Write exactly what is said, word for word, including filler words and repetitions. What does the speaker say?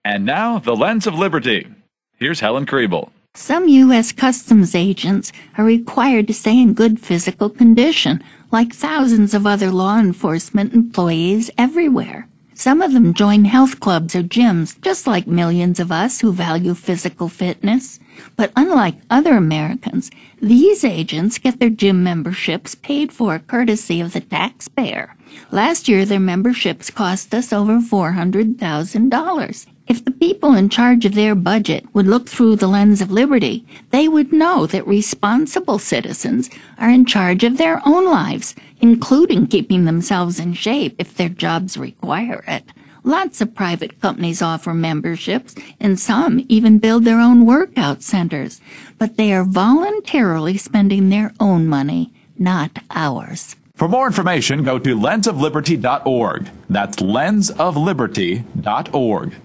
And now, the Lens of Liberty. Here's Helen Kriebel. Some U S Customs agents are required to stay in good physical condition, like thousands of other law enforcement employees everywhere. Some of them join health clubs or gyms, just like millions of us who value physical fitness. But unlike other Americans, these agents get their gym memberships paid for courtesy of the taxpayer. Last year, their memberships cost us over four hundred thousand dollars. If the people in charge of their budget would look through the lens of liberty, they would know that responsible citizens are in charge of their own lives, including keeping themselves in shape if their jobs require it. Lots of private companies offer memberships, and some even build their own workout centers, but they are voluntarily spending their own money, not ours. For more information, go to lens of liberty dot org. That's lens of liberty dot org.